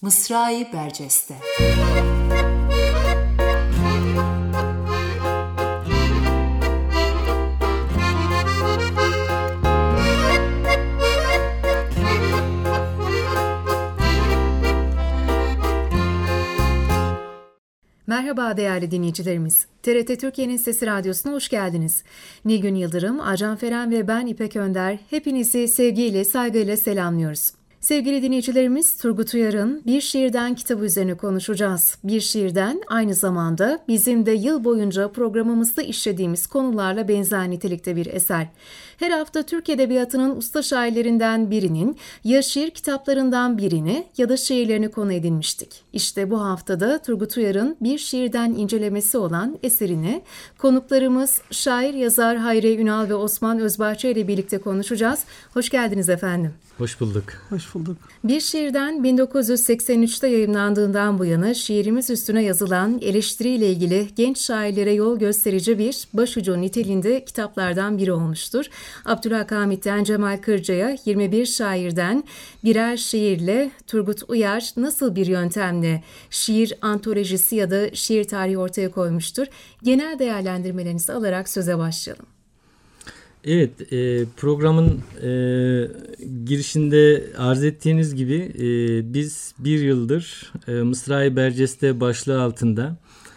Mısra-i Berceste. Merhaba değerli dinleyicilerimiz. TRT Türkiye'nin Sesi Radyosu'na hoş geldiniz. Nilgün Yıldırım, Ajan Feren ve ben İpek Önder hepinizi sevgiyle, saygıyla selamlıyoruz. Sevgili dinleyicilerimiz, Turgut Uyar'ın Bir Şiirden kitabı üzerine konuşacağız. Bir Şiirden aynı zamanda bizim de yıl boyunca programımızda işlediğimiz konularla benzer nitelikte bir eser. Her hafta Türk Edebiyatı'nın usta şairlerinden birinin ya şiir kitaplarından birini ya da şiirlerini konu edinmiştik. İşte bu haftada Turgut Uyar'ın Bir Şiirden incelemesi olan eserini konuklarımız şair, yazar Hayriye Ünal ve Osman Özbahçe ile birlikte konuşacağız. Hoş geldiniz efendim. Hoş bulduk. Hoş bulduk. Bir Şiirden 1983'te yayımlandığından bu yana şiirimiz üstüne yazılan eleştiriyle ilgili genç şairlere yol gösterici bir başucu niteliğinde kitaplardan biri olmuştur. Abdülhamit'ten Cemal Kırca'ya 21 şairden birer şiirle Turgut Uyar nasıl bir yöntemle şiir antolojisi ya da şiir tarihi ortaya koymuştur? Genel değerlendirmelerinizi alarak söze başlayalım. Evet, programın girişinde arz ettiğiniz gibi biz bir yıldır Mısra-i Berceste başlığı altında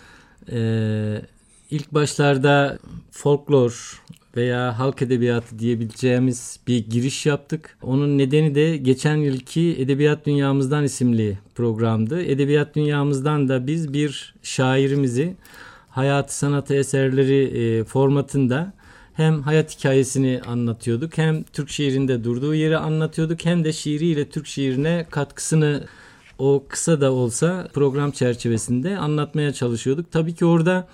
ilk başlarda folklor veya halk edebiyatı diyebileceğimiz bir giriş yaptık. Onun nedeni de geçen yılki Edebiyat Dünyamızdan isimli programdı. Edebiyat Dünyamızdan da biz bir şairimizi hayatı sanatı eserleri formatında hem hayat hikayesini anlatıyorduk, hem Türk şiirinde durduğu yeri anlatıyorduk, hem de şiiriyle Türk şiirine katkısını o kısa da olsa program çerçevesinde anlatmaya çalışıyorduk. Tabii ki orada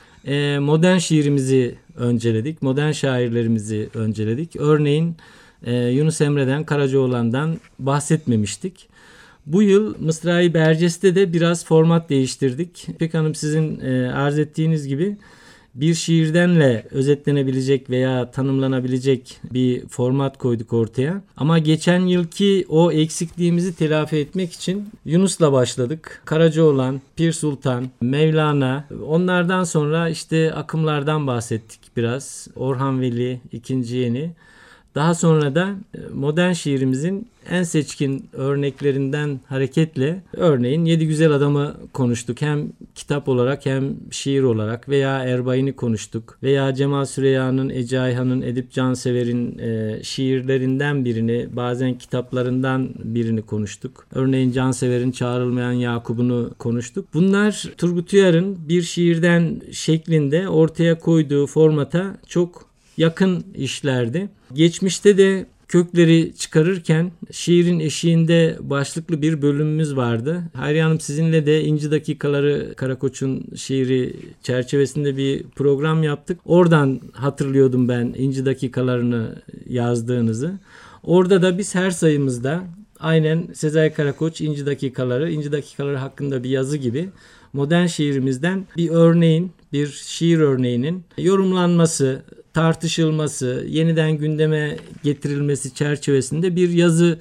modern şiirimizi önceledik, modern şairlerimizi önceledik. Örneğin Yunus Emre'den, Karacaoğlan'dan bahsetmemiştik. Bu yıl Mısra-i Berceste'de de biraz format değiştirdik. İpek Hanım, sizin arz ettiğiniz gibi bir şiirdenle özetlenebilecek veya tanımlanabilecek bir format koyduk ortaya. Ama geçen yılki o eksikliğimizi telafi etmek için Yunus'la başladık. Karacaoğlan, Pir Sultan, Mevlana, onlardan sonra işte akımlardan bahsettik biraz. Orhan Veli, İkinci Yeni. Daha sonra da modern şiirimizin en seçkin örneklerinden hareketle örneğin Yedi Güzel Adam'ı konuştuk. Hem kitap olarak hem şiir olarak, veya Erbay'ını konuştuk. Veya Cemal Süreyya'nın, Ece Ayhan'ın, Edip Cansever'in şiirlerinden birini, bazen kitaplarından birini konuştuk. Örneğin Cansever'in Çağrılmayan Yakup'unu konuştuk. Bunlar Turgut Uyar'ın Bir Şiirden şeklinde ortaya koyduğu formata çok yakın işlerdi. Geçmişte de kökleri çıkarırken şiirin eşiğinde başlıklı bir bölümümüz vardı. Hayriye Hanım, sizinle de İnci Dakikaları Karakoç'un şiiri çerçevesinde bir program yaptık. Oradan hatırlıyordum ben İnci Dakikalarını yazdığınızı. Orada da biz her sayımızda aynen Sezai Karakoç İnci Dakikaları hakkında bir yazı gibi modern şiirimizden bir örneğin, bir şiir örneğinin yorumlanması, tartışılması, yeniden gündeme getirilmesi çerçevesinde bir yazı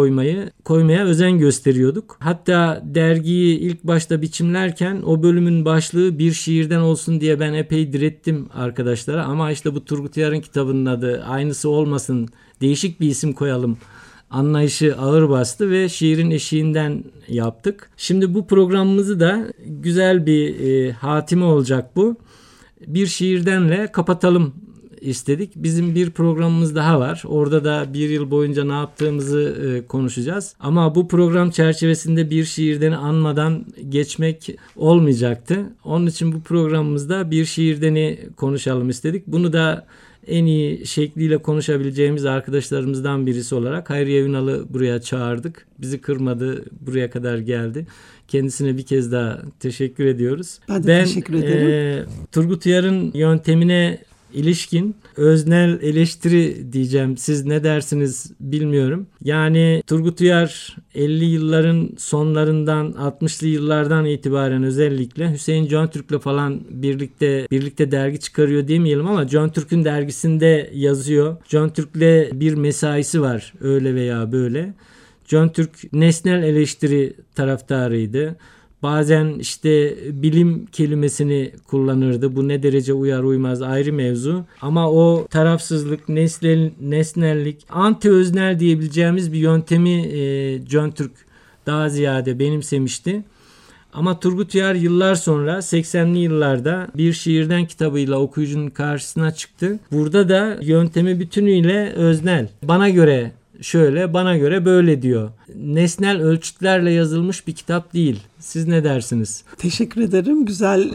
koymaya özen gösteriyorduk. Hatta dergiyi ilk başta biçimlerken o bölümün başlığı Bir Şiirden olsun diye ben epey direttim arkadaşlara. Ama işte bu Turgut Uyar'ın kitabının adı, aynısı olmasın, değişik bir isim koyalım anlayışı ağır bastı ve şiirin eşiğinden yaptık. Şimdi bu programımızı da güzel bir hatime olacak bu. Bir şiirdenle kapatalım istedik. Bizim bir programımız daha var. Orada da bir yıl boyunca ne yaptığımızı konuşacağız. Ama bu program çerçevesinde bir şiirdeni anmadan geçmek olmayacaktı. Onun için bu programımızda bir şiirdeni konuşalım istedik. Bunu da en iyi şekliyle konuşabileceğimiz arkadaşlarımızdan birisi olarak Hayriye Ünal'ı buraya çağırdık. Bizi kırmadı, buraya kadar geldi. Kendisine bir kez daha teşekkür ediyoruz. Ben de teşekkür ederim. Turgut Uyar'ın yöntemine ilişkin öznel eleştiri diyeceğim. Siz ne dersiniz bilmiyorum. Yani Turgut Uyar 50 yılların sonlarından 60'lı yıllardan itibaren özellikle Hüseyin Can-Türk'le falan birlikte dergi çıkarıyor demeyelim ama Can-Türk'ün dergisinde yazıyor. Can-Türk'le bir mesaisi var öyle veya böyle. John Türk nesnel eleştiri taraftarıydı. Bazen işte bilim kelimesini kullanırdı. Bu ne derece uyar uymaz ayrı mevzu. Ama o tarafsızlık, nesnellik, anti-öznel diyebileceğimiz bir yöntemi John Türk daha ziyade benimsemişti. Ama Turgut Uyar yıllar sonra 80'li yıllarda Bir Şiirden kitabıyla okuyucunun karşısına çıktı. Burada da yöntemi bütünüyle öznel. Bana göre şöyle, bana göre böyle diyor. Nesnel ölçütlerle yazılmış bir kitap değil. Siz ne dersiniz? Teşekkür ederim.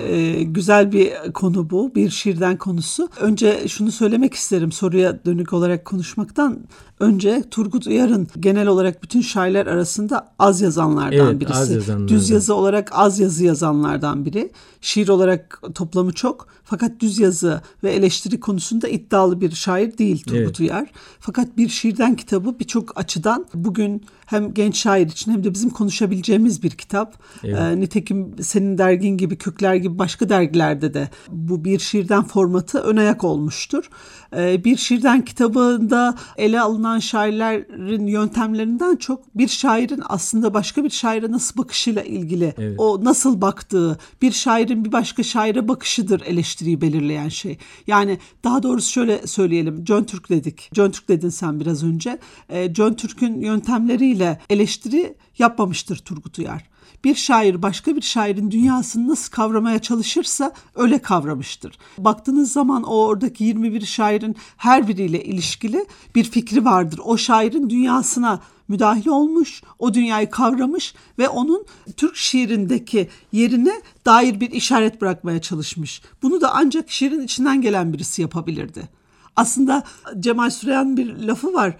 Güzel bir konu bu. Bir şiirden konusu. Önce şunu söylemek isterim. Soruya dönük olarak konuşmaktan önce Turgut Uyar'ın genel olarak bütün şairler arasında az yazanlardan birisi. Az yazanlardan. Düz yazı olarak az yazı yazanlardan biri. Şiir olarak toplamı çok. Fakat düz yazı ve eleştiri konusunda iddialı bir şair değil Turgut Uyar. Fakat Bir Şiirden kitabı birçok açıdan bugün hem genç şair için hem de bizim konuşabileceğimiz bir kitap. Evet. Nitekim senin dergin gibi, Kökler gibi başka dergilerde de bu Bir Şiirden formatı ön ayak olmuştur. Bir Şiirden kitabında ele alınan şairlerin yöntemlerinden çok bir şairin aslında başka bir şaire nasıl bakışıyla ilgili, o nasıl baktığı, bir şairin bir başka şaire bakışıdır eleştiriyi belirleyen şey. Yani daha doğrusu şöyle söyleyelim, John Türk dedik. John Türk dedin sen biraz önce. John Türk'ün yöntemleriyle eleştiri yapmamıştır Turgut Uyar. Bir şair başka bir şairin dünyasını nasıl kavramaya çalışırsa öyle kavramıştır. Baktığınız zaman oradaki 21 şairin her biriyle ilişkili bir fikri vardır. O şairin dünyasına müdahil olmuş, o dünyayı kavramış ve onun Türk şiirindeki yerine dair bir işaret bırakmaya çalışmış. Bunu da ancak şiirin içinden gelen birisi yapabilirdi. Aslında Cemal Süreyya'nın bir lafı var.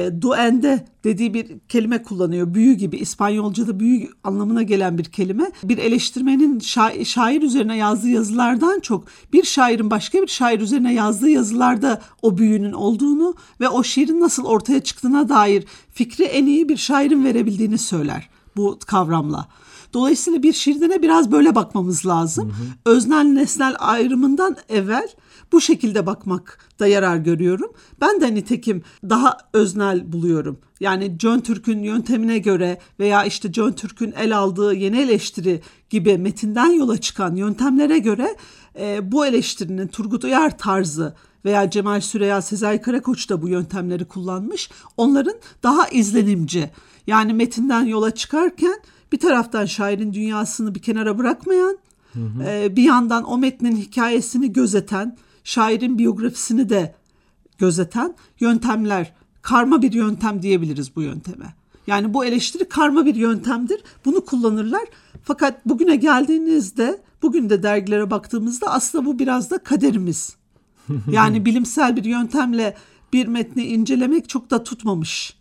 Duende dediği bir kelime kullanıyor. Büyü gibi, İspanyolca'da büyü anlamına gelen bir kelime. Bir eleştirmenin şair üzerine yazdığı yazılardan çok bir şairin başka bir şair üzerine yazdığı yazılarda o büyünün olduğunu ve o şiirin nasıl ortaya çıktığına dair fikri en iyi bir şairin verebildiğini söyler bu kavramla. Dolayısıyla bir şiirine biraz böyle bakmamız lazım. Öznel nesnel ayrımından evvel bu şekilde bakmakta yarar görüyorum. Ben de nitekim daha öznel buluyorum. Yani John Türk'ün yöntemine göre veya işte John Türk'ün el aldığı yeni eleştiri gibi metinden yola çıkan yöntemlere göre bu eleştirinin Turgut Uyar tarzı veya Cemal Süreyya, Sezai Karakoç da bu yöntemleri kullanmış. Onların daha izlenimci, yani metinden yola çıkarken bir taraftan şairin dünyasını bir kenara bırakmayan, bir yandan o metnin hikayesini gözeten, şairin biyografisini de gözeten yöntemler, karma bir yöntem diyebiliriz bu yönteme. Yani bu eleştiri karma bir yöntemdir. Bunu kullanırlar. Fakat bugüne geldiğinizde, bugün de dergilere baktığımızda aslında bu biraz da kaderimiz. Yani bilimsel bir yöntemle bir metni incelemek çok da tutmamış.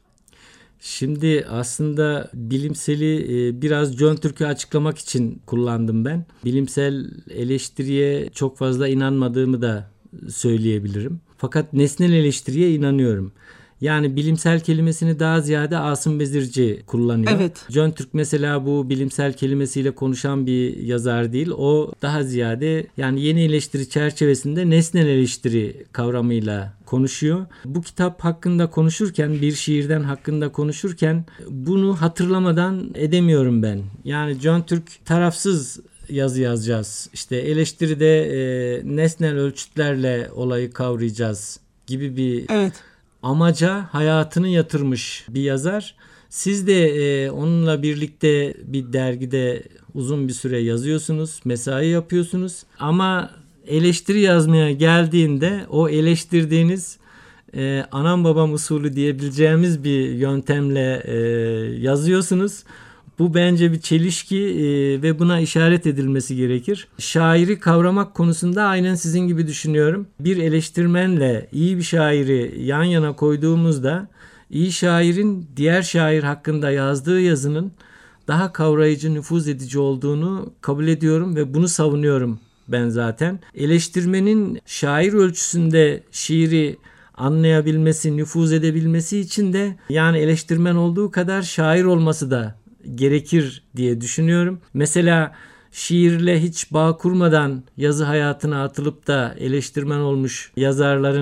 Şimdi aslında bilimseli biraz John Türk'ü açıklamak için kullandım ben. Bilimsel eleştiriye çok fazla inanmadığımı da söyleyebilirim. Fakat nesnel eleştiriye inanıyorum. Yani bilimsel kelimesini daha ziyade Asım Bezirci kullanıyor. Evet. John Türk mesela bu bilimsel kelimesiyle konuşan bir yazar değil. O daha ziyade yani yeni eleştiri çerçevesinde nesnel eleştiri kavramıyla konuşuyor. Bu kitap hakkında konuşurken, Bir Şiirden hakkında konuşurken bunu hatırlamadan edemiyorum ben. Yani John Türk tarafsız yazı yazacağız. İşte eleştiride nesnel ölçütlerle olayı kavrayacağız gibi bir amaca hayatını yatırmış bir yazar. Siz de onunla birlikte bir dergide uzun bir süre yazıyorsunuz, mesai yapıyorsunuz. Ama eleştiri yazmaya geldiğinde o eleştirdiğiniz anam babam usulü diyebileceğimiz bir yöntemle yazıyorsunuz. Bu bence bir çelişki ve buna işaret edilmesi gerekir. Şairi kavramak konusunda aynen sizin gibi düşünüyorum. Bir eleştirmenle iyi bir şairi yan yana koyduğumuzda iyi şairin diğer şair hakkında yazdığı yazının daha kavrayıcı, nüfuz edici olduğunu kabul ediyorum ve bunu savunuyorum ben zaten. Eleştirmenin şair ölçüsünde şiiri anlayabilmesi, nüfuz edebilmesi için de yani eleştirmen olduğu kadar şair olması da gerekir diye düşünüyorum. Mesela şiirle hiç bağ kurmadan yazı hayatına atılıp da eleştirmen olmuş yazarların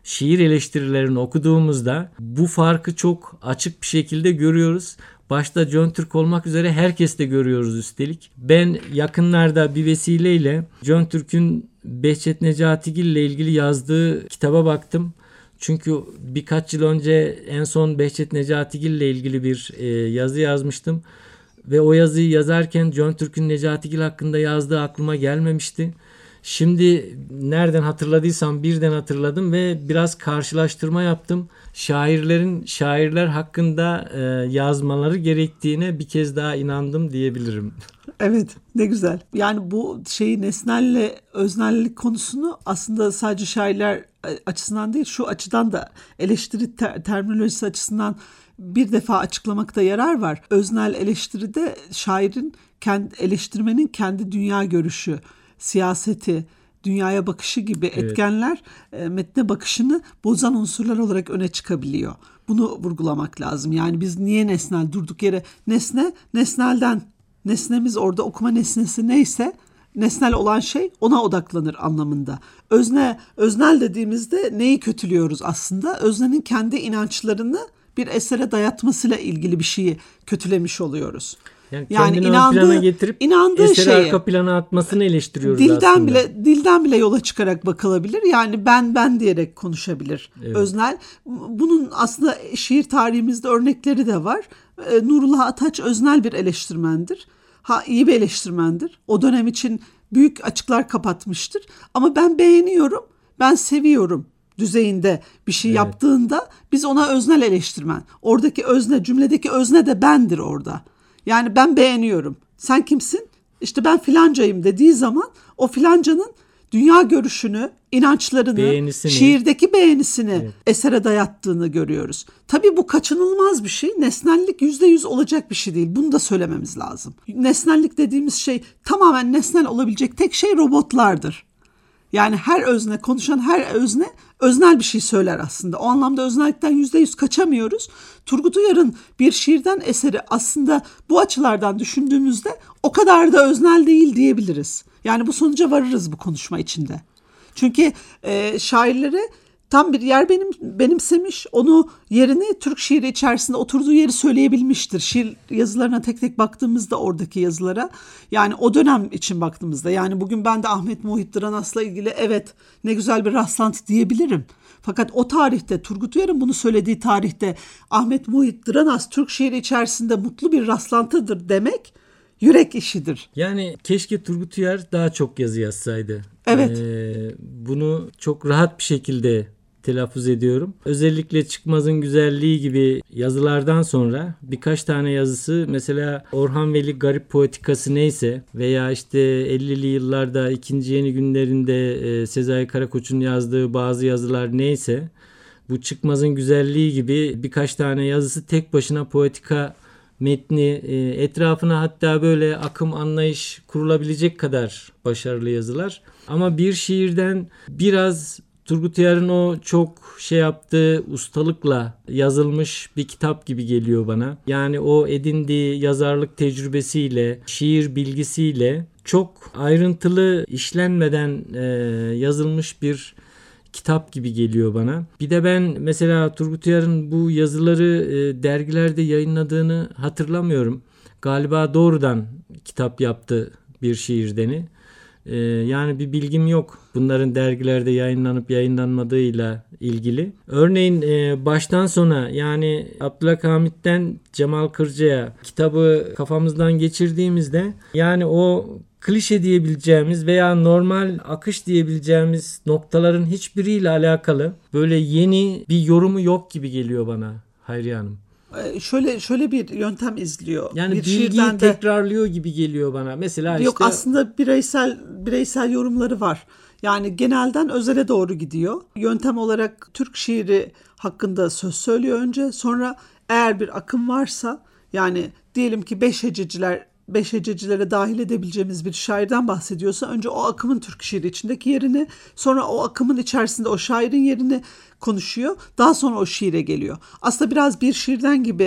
şiir eleştirilerini okuduğumuzda bu farkı çok açık bir şekilde görüyoruz. Başta John Türk olmak üzere herkes de görüyoruz üstelik. Ben yakınlarda bir vesileyle John Türk'ün Behçet Necatigil ile ilgili yazdığı kitaba baktım. Çünkü birkaç yıl önce en son Behçet Necatigil ile ilgili bir yazı yazmıştım. Ve o yazıyı yazarken John Türk'ün Necatigil hakkında yazdığı aklıma gelmemişti. Şimdi nereden hatırladıysam birden hatırladım ve biraz karşılaştırma yaptım. Şairler hakkında yazmaları gerektiğine bir kez daha inandım diyebilirim. Evet, ne güzel. Yani bu nesnelle öznellik konusunu aslında sadece şairler açısından değil, şu açıdan da eleştiri terminolojisi açısından bir defa açıklamakta yarar var. Öznel eleştiride şairin, eleştirmenin kendi dünya görüşü, siyaseti, dünyaya bakışı gibi etkenler metne bakışını bozan unsurlar olarak öne çıkabiliyor. Bunu vurgulamak lazım. Yani biz niye nesnel durduk yere nesnelden, nesnemiz orada okuma nesnesi neyse nesnel olan şey ona odaklanır anlamında. Öznel dediğimizde neyi kötülüyoruz aslında? Öznenin kendi inançlarını bir esere dayatmasıyla ilgili bir şeyi kötülemiş oluyoruz. Yani kendini ön plana getirip eseri arka plana atmasını eleştiriyoruz aslında. Dilden bile yola çıkarak bakılabilir. Yani ben diyerek konuşabilir öznel. Bunun aslında şiir tarihimizde örnekleri de var. Nurullah Ataç öznel bir eleştirmendir. İyi bir eleştirmendir. O dönem için büyük açıklar kapatmıştır. Ama ben beğeniyorum, ben seviyorum düzeyinde bir şey yaptığında biz ona öznel eleştirmen. Oradaki özne, cümledeki özne de bendir orada. Yani ben beğeniyorum. Sen kimsin? İşte ben filancayım dediği zaman o filancanın dünya görüşünü, inançlarını, şiirdeki beğenisini esere dayattığını görüyoruz. Tabii bu kaçınılmaz bir şey. Nesnellik %100 olacak bir şey değil. Bunu da söylememiz lazım. Nesnellik dediğimiz şey, tamamen nesnel olabilecek tek şey robotlardır. Yani her özne, konuşan her özne öznel bir şey söyler aslında. O anlamda öznellikten %100 kaçamıyoruz. Turgut Uyar'ın bir şiirden eseri aslında bu açılardan düşündüğümüzde o kadar da öznel değil diyebiliriz. Yani bu sonuca varırız bu konuşma içinde. Çünkü şairlere tam bir yer benimsemiş, onu yerini Türk şiiri içerisinde oturduğu yeri söyleyebilmiştir. Şiir yazılarına tek tek baktığımızda oradaki yazılara, yani o dönem için baktığımızda, yani bugün ben de Ahmet Muhit Dranas'la ilgili evet ne güzel bir rastlantı diyebilirim. Fakat o tarihte, Turgut Uyar'ın bunu söylediği tarihte Ahmet Muhit Dranas Türk şiiri içerisinde mutlu bir rastlantıdır demek yürek işidir. Yani keşke Turgut Uyar daha çok yazı yazsaydı. Evet. Bunu çok rahat bir şekilde telaffuz ediyorum. Özellikle Çıkmaz'ın Güzelliği gibi yazılardan sonra birkaç tane yazısı, mesela Orhan Veli Garip Poetikası neyse veya işte 50'li yıllarda ikinci yeni günlerinde Sezai Karakoç'un yazdığı bazı yazılar neyse, bu Çıkmaz'ın Güzelliği gibi birkaç tane yazısı tek başına poetika metni, etrafına hatta böyle akım anlayış kurulabilecek kadar başarılı yazılar. Ama bir şiirden biraz Turgut Uyar'ın o çok yaptığı ustalıkla yazılmış bir kitap gibi geliyor bana. Yani o edindiği yazarlık tecrübesiyle, şiir bilgisiyle çok ayrıntılı işlenmeden yazılmış bir kitap gibi geliyor bana. Bir de ben mesela Turgut Uyar'ın bu yazıları dergilerde yayınladığını hatırlamıyorum. Galiba doğrudan kitap yaptı bir şiirdeni. Yani bir bilgim yok bunların dergilerde yayınlanıp yayınlanmadığıyla ilgili. Örneğin baştan sona, yani Abdülhamit'ten Cemal Kırca'ya kitabı kafamızdan geçirdiğimizde, yani o klişe diyebileceğimiz veya normal akış diyebileceğimiz noktaların hiçbiriyle alakalı böyle yeni bir yorumu yok gibi geliyor bana Hayriye Hanım. Şöyle bir yöntem izliyor. Yani bir bilgiyi tekrarlıyor gibi geliyor bana. Mesela yok, aslında bireysel yorumları var. Yani genelden özele doğru gidiyor. Yöntem olarak Türk şiiri hakkında söz söylüyor önce. Sonra eğer bir akım varsa, yani diyelim ki beş hececilere dahil edebileceğimiz bir şairden bahsediyorsa, önce o akımın Türk şiiri içindeki yerini, sonra o akımın içerisinde o şairin yerini konuşuyor. Daha sonra o şiire geliyor. Aslında biraz bir şiirden gibi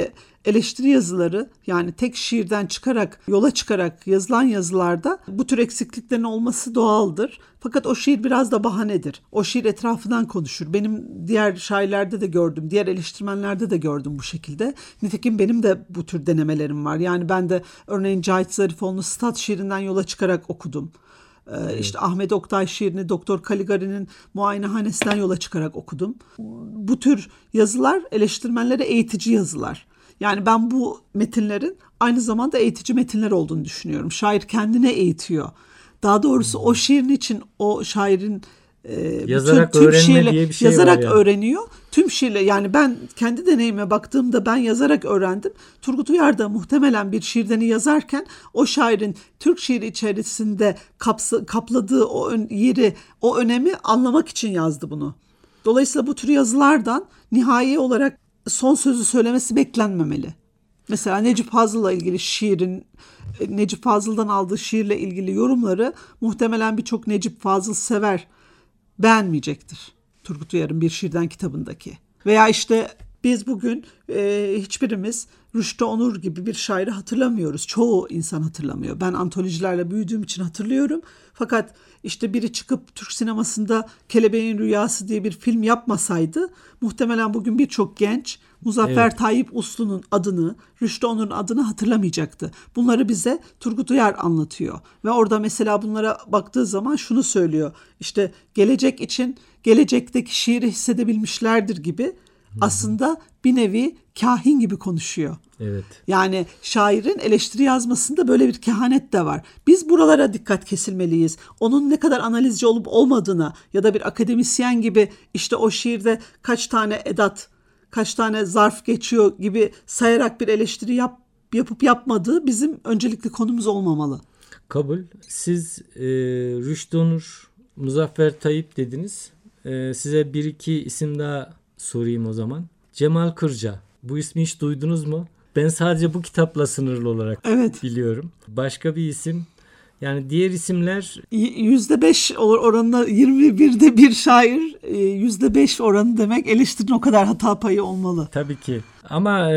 eleştiri yazıları, yani tek şiirden çıkarak, yola çıkarak yazılan yazılarda bu tür eksikliklerin olması doğaldır. Fakat o şiir biraz da bahanedir. O şiir etrafından konuşur. Benim diğer şairlerde de gördüm, diğer eleştirmenlerde de gördüm bu şekilde. Nitekim benim de bu tür denemelerim var. Yani ben de örneğin Cahit Zarifoğlu'nun Stat şiirinden yola çıkarak okudum. İşte Ahmet Oktay şiirini Doktor Caligari'nin Muayenehanesi'nden yola çıkarak okudum. Bu tür yazılar eleştirmenlere eğitici yazılar. Yani ben bu metinlerin aynı zamanda eğitici metinler olduğunu düşünüyorum. Şair kendine eğitiyor. Daha doğrusu o şiirin için o şairin yazarak tüm öğrenme şiirle, diye bir şey yazarak var yani. öğreniyor. Tüm şiirle, yani ben kendi deneyime baktığımda ben yazarak öğrendim. Turgut Uyar da muhtemelen bir şiirdeni yazarken o şairin Türk şiiri içerisinde kapladığı o yeri, o önemi anlamak için yazdı bunu. Dolayısıyla bu tür yazılardan nihai olarak son sözü söylemesi beklenmemeli. Mesela Necip Fazıl'la ilgili şiirin, Necip Fazıl'dan aldığı şiirle ilgili yorumları muhtemelen birçok Necip Fazıl sever beğenmeyecektir Turgut Uyar'ın Bir Şiirden kitabındaki. Veya işte biz bugün hiçbirimiz Rüştü Onur gibi bir şairi hatırlamıyoruz. Çoğu insan hatırlamıyor. Ben antolojilerle büyüdüğüm için hatırlıyorum. Fakat işte biri çıkıp Türk sinemasında Kelebeğin Rüyası diye bir film yapmasaydı muhtemelen bugün birçok genç Muzaffer Tayyip Uslu'nun adını, Rüştü Onur'un adını hatırlamayacaktı. Bunları bize Turgut Uyar anlatıyor. Ve orada mesela bunlara baktığı zaman şunu söylüyor. İşte gelecek için gelecekteki şiiri hissedebilmişlerdir gibi aslında bir nevi kahin gibi konuşuyor. Evet. Yani şairin eleştiri yazmasında böyle bir kehanet de var. Biz buralara dikkat kesilmeliyiz. Onun ne kadar analizci olup olmadığına ya da bir akademisyen gibi işte o şiirde kaç tane edat, kaç tane zarf geçiyor gibi sayarak bir eleştiri yapıp yapmadığı bizim öncelikli konumuz olmamalı. Kabul. Siz Rüştü Onur, Muzaffer Tayyip dediniz. Size bir iki isim daha sorayım o zaman. Cemal Kırca. Bu ismi hiç duydunuz mu? Ben sadece bu kitapla sınırlı olarak biliyorum. Başka bir isim. Yani diğer isimler... %5 oranında 21'de bir şair, %5 oranı demek eleştirinin o kadar hata payı olmalı. Tabii ki. Ama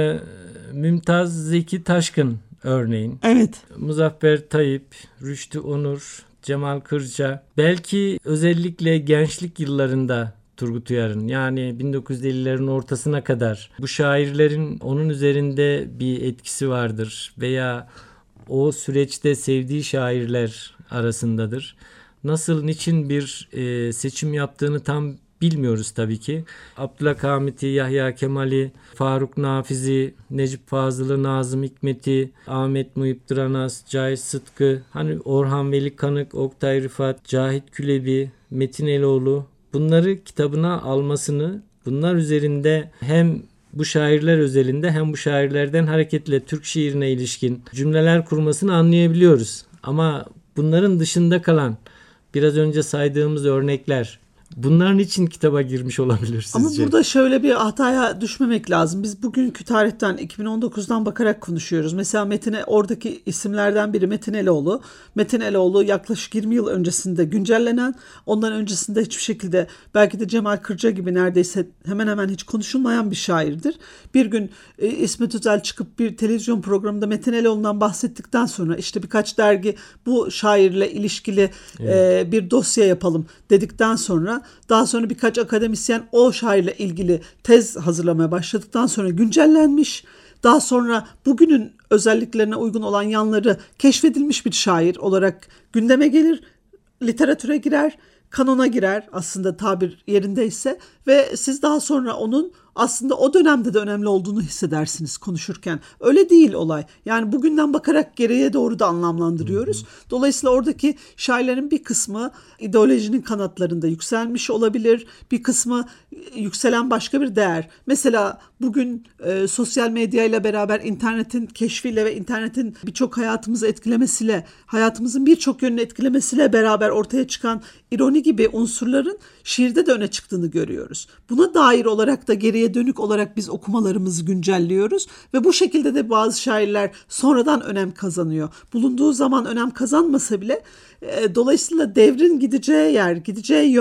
Mümtaz Zeki Taşkın örneğin. Evet. Muzaffer Tayyip, Rüştü Onur, Cemal Kırca. Belki özellikle gençlik yıllarında Turgut Uyar'ın, yani 1950'lerin ortasına kadar bu şairlerin onun üzerinde bir etkisi vardır veya o süreçte sevdiği şairler arasındadır. Nasıl, niçin bir seçim yaptığını tam bilmiyoruz tabii ki. Abdülhak Hamit'i, Yahya Kemal'i, Faruk Nafiz'i, Necip Fazıl'ı, Nazım Hikmet'i, Ahmet Muhip Dıranas, Cahit Sıtkı, hani Orhan Veli Kanık, Oktay Rıfat, Cahit Külebi, Metin Eloğlu, bunları kitabına almasını, bunlar üzerinde hem bu şairler özelinde hem bu şairlerden hareketle Türk şiirine ilişkin cümleler kurmasını anlayabiliyoruz. Ama bunların dışında kalan biraz önce saydığımız örnekler, bunların için kitaba girmiş olabilir sizce? Ama burada şöyle bir hataya düşmemek lazım. Biz bugünkü tarihten 2019'dan bakarak konuşuyoruz. Mesela oradaki isimlerden biri Metin Eloğlu. Metin Eloğlu yaklaşık 20 yıl öncesinde güncellenen, ondan öncesinde hiçbir şekilde belki de Cemal Kırca gibi neredeyse hemen hemen hiç konuşulmayan bir şairdir. Bir gün İsmet Özel çıkıp bir televizyon programında Metin Eloğlu'ndan bahsettikten sonra işte birkaç dergi bu şairle ilişkili bir dosya yapalım dedikten sonra, daha sonra birkaç akademisyen o şairle ilgili tez hazırlamaya başladıktan sonra güncellenmiş. Daha sonra bugünün özelliklerine uygun olan yanları keşfedilmiş bir şair olarak gündeme gelir, literatüre girer, kanona girer aslında tabir yerindeyse ve siz daha sonra onun aslında o dönemde de önemli olduğunu hissedersiniz konuşurken. Öyle değil olay. Yani bugünden bakarak geriye doğru da anlamlandırıyoruz. Dolayısıyla oradaki şairlerin bir kısmı ideolojinin kanatlarında yükselmiş olabilir. Bir kısmı yükselen başka bir değer. Mesela bugün sosyal medyayla beraber internetin keşfiyle ve internetin birçok hayatımızı etkilemesiyle, hayatımızın birçok yönünü etkilemesiyle beraber ortaya çıkan ironi gibi unsurların şiirde de öne çıktığını görüyoruz. Buna dair olarak da geriye dönük olarak biz okumalarımızı güncelliyoruz ve bu şekilde de bazı şairler sonradan önem kazanıyor. Bulunduğu zaman önem kazanmasa bile dolayısıyla devrin gideceği yer, gideceği yön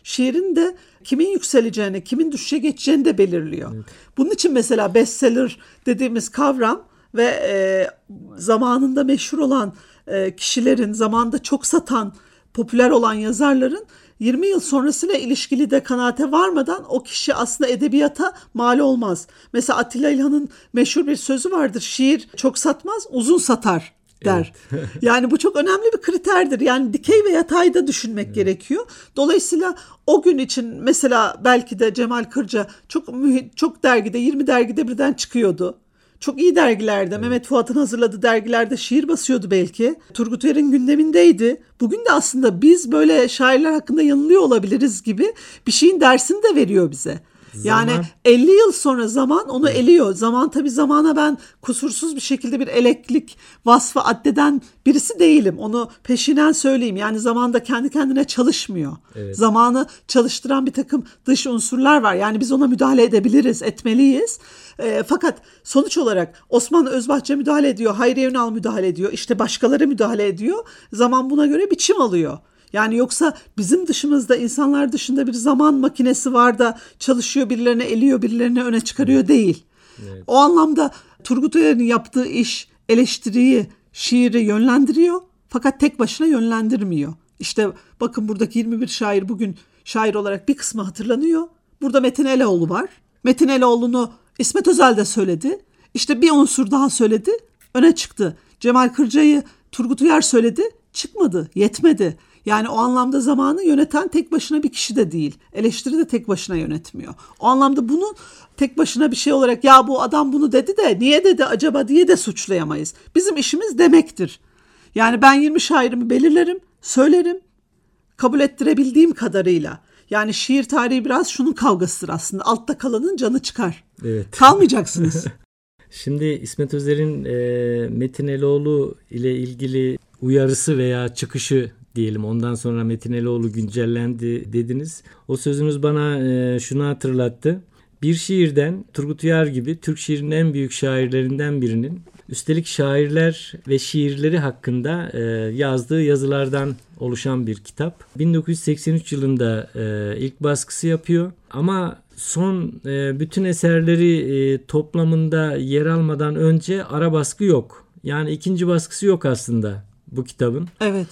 şiirin de kimin yükseleceğini, kimin düşüşe geçeceğini de belirliyor. Evet. Bunun için mesela bestseller dediğimiz kavram ve zamanında meşhur olan kişilerin, zamanında çok satan, popüler olan yazarların 20 yıl sonrasıyla ilişkili de kanaate varmadan o kişi aslında edebiyata mal olmaz. Mesela Atilla İlhan'ın meşhur bir sözü vardır. Şiir çok satmaz, uzun satar der. Evet. Yani bu çok önemli bir kriterdir. Yani dikey ve yatayda düşünmek gerekiyor. Dolayısıyla o gün için mesela belki de Cemal Kırca çok dergide, 20 dergide birden çıkıyordu. Çok iyi dergilerde, Mehmet Fuat'ın hazırladığı dergilerde şiir basıyordu belki. Turgut Uyar'ın gündemindeydi. Bugün de aslında biz böyle şairler hakkında yanılıyor olabiliriz gibi bir şeyin dersini de veriyor bize. Yani 50 yıl sonra zaman onu eliyor. Zaman tabii, zamana ben kusursuz bir şekilde bir eleklik vasfı addeden birisi değilim. Onu peşinen söyleyeyim. Yani zamanda kendi kendine çalışmıyor. Evet. Zamanı çalıştıran bir takım dış unsurlar var. Yani biz ona müdahale edebiliriz, etmeliyiz. Fakat sonuç olarak Osman Özbahçe müdahale ediyor, Hayriye Ünal müdahale ediyor, işte başkaları müdahale ediyor. Zaman buna göre biçim alıyor. Yani yoksa bizim dışımızda, insanlar dışında bir zaman makinesi var da çalışıyor, birilerine eliyor, birilerine öne çıkarıyor değil. Evet. O anlamda Turgut Uyar'ın yaptığı iş eleştiriyi, şiiri yönlendiriyor fakat tek başına yönlendirmiyor. İşte bakın buradaki 21 şair bugün şair olarak bir kısmı hatırlanıyor. Burada Metin Eloğlu var. Metin Eloğlu'nu İsmet Özel de söyledi. İşte bir unsur daha söyledi, öne çıktı. Cemal Kırca'yı Turgut Uyar söyledi, çıkmadı, yetmedi. Yani o anlamda zamanı yöneten tek başına bir kişi de değil. Eleştiri de tek başına yönetmiyor. O anlamda bunu tek başına bir şey olarak ya bu adam bunu dedi de niye dedi acaba diye de suçlayamayız. Bizim işimiz demektir. Yani ben 20 şairimi belirlerim, söylerim, kabul ettirebildiğim kadarıyla. Yani şiir tarihi biraz şunun kavgasıdır aslında. Altta kalanın canı çıkar. Evet. Kalmayacaksınız. Şimdi İsmet Özer'in Metin Eloğlu ile ilgili uyarısı veya çıkışı diyelim. Ondan sonra Metin Eloğlu güncellendi dediniz. O sözünüz bana şunu hatırlattı. Bir şiirden Turgut Uyar gibi Türk şiirinin en büyük şairlerinden birinin üstelik şairler ve şiirleri hakkında yazdığı yazılardan oluşan bir kitap. 1983 yılında ilk baskısı yapıyor ama son bütün eserleri toplamında yer almadan önce ara baskı yok. Yani ikinci baskısı yok aslında bu kitabın. Evet.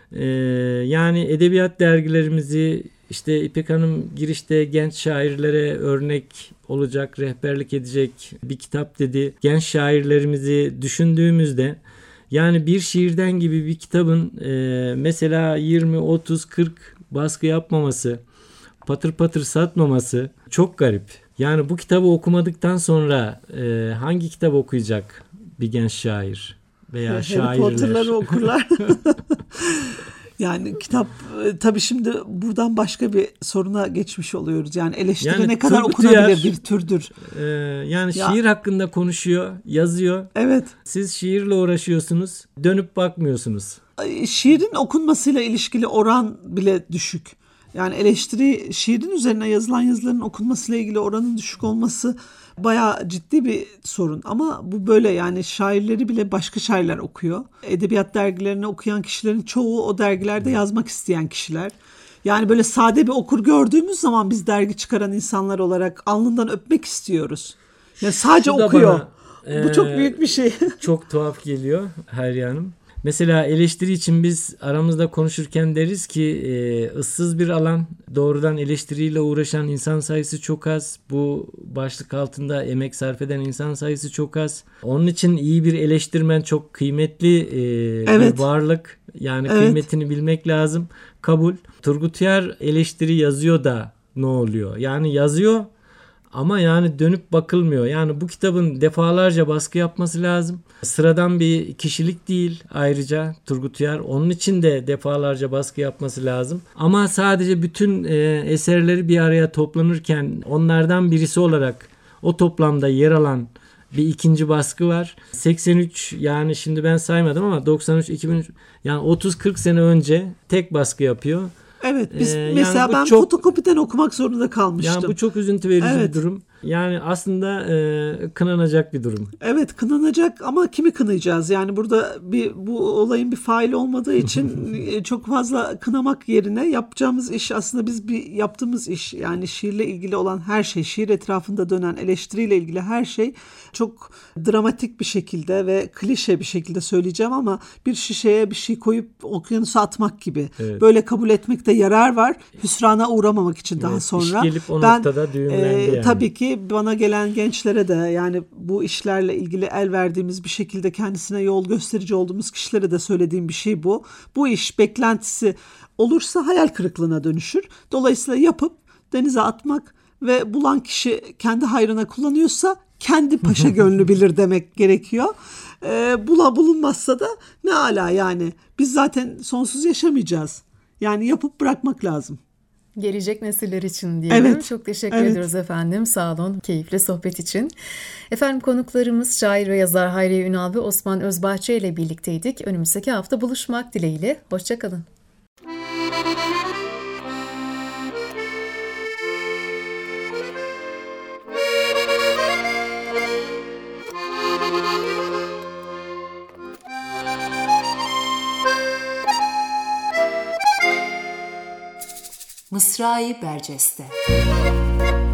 Yani edebiyat dergilerimizi işte İpek Hanım girişte genç şairlere örnek olacak, rehberlik edecek bir kitap dedi. Genç şairlerimizi düşündüğümüzde yani bir şiirden gibi bir kitabın mesela 20, 30, 40 baskı yapmaması, patır patır satmaması çok garip. Yani bu kitabı okumadıktan sonra hangi kitap okuyacak bir genç şair veya şairler? Harry Potter'ları okurlar. Yani kitap tabii şimdi buradan başka bir soruna geçmiş oluyoruz. Yani eleştiri yani ne kadar okunabilir bir türdür. Yani şiir hakkında konuşuyor, yazıyor. Evet. Siz şiirle uğraşıyorsunuz, dönüp bakmıyorsunuz. Şiirin okunmasıyla ilişkili oran bile düşük. Yani eleştiri, şiirin üzerine yazılan yazıların okunmasıyla ilgili oranın düşük olması bayağı ciddi bir sorun. Ama bu böyle, yani şairleri bile başka şairler okuyor. Edebiyat dergilerini okuyan kişilerin çoğu o dergilerde yazmak isteyen kişiler. Yani böyle sade bir okur gördüğümüz zaman biz dergi çıkaran insanlar olarak alnından öpmek istiyoruz. Yani sadece okuyor. Bu çok büyük bir şey. Çok tuhaf geliyor Hayriye Hanım. Mesela eleştiri için biz aramızda konuşurken deriz ki ıssız bir alan, doğrudan eleştiriyle uğraşan insan sayısı çok az. Bu başlık altında emek sarf eden insan sayısı çok az. Onun için iyi bir eleştirmen çok kıymetli bir varlık. Yani kıymetini bilmek lazım. Kabul. Turgut Uyar eleştiri yazıyor da ne oluyor? Yani yazıyor ama yani dönüp bakılmıyor. Yani bu kitabın defalarca baskı yapması lazım. Sıradan bir kişilik değil ayrıca Turgut Uyar. Onun için de defalarca baskı yapması lazım. Ama sadece bütün eserleri bir araya toplanırken onlardan birisi olarak o toplamda yer alan bir ikinci baskı var. 83, yani şimdi ben saymadım ama 93, 2003, yani 30-40 sene önce tek baskı yapıyor. Evet, biz mesela yani ben fotokopiden okumak zorunda kalmıştım. Yani bu çok üzüntü verici bir durum. Yani aslında kınanacak bir durum. Evet, kınanacak ama kimi kınayacağız? Yani burada bu olayın bir faili olmadığı için çok fazla kınamak yerine yapacağımız iş aslında yaptığımız iş. Yani şiirle ilgili olan her şey, şiir etrafında dönen eleştiriyle ilgili her şey çok dramatik bir şekilde ve klişe bir şekilde söyleyeceğim ama bir şişeye bir şey koyup okyanusa atmak gibi. Evet. Böyle kabul etmekte yarar var. Hüsrana uğramamak için daha sonra. İş gelip o noktada düğümlendi yani. Tabii ki bana gelen gençlere de, yani bu işlerle ilgili el verdiğimiz, bir şekilde kendisine yol gösterici olduğumuz kişilere de söylediğim bir şey bu. Bu iş beklentisi olursa hayal kırıklığına dönüşür. Dolayısıyla yapıp denize atmak ve bulan kişi kendi hayrına kullanıyorsa kendi paşa gönlü bilir demek gerekiyor. Bulunmazsa da ne ala yani. Biz zaten sonsuz yaşamayacağız. Yani yapıp bırakmak lazım. Gelecek nesiller için diyelim. Evet, çok teşekkür ediyoruz efendim. Sağ olun keyifli sohbet için. Efendim konuklarımız şair ve yazar Hayriye Ünal ve Osman Özbahçe ile birlikteydik. Önümüzdeki hafta buluşmak dileğiyle. Hoşçakalın. Mısra-i Berceste.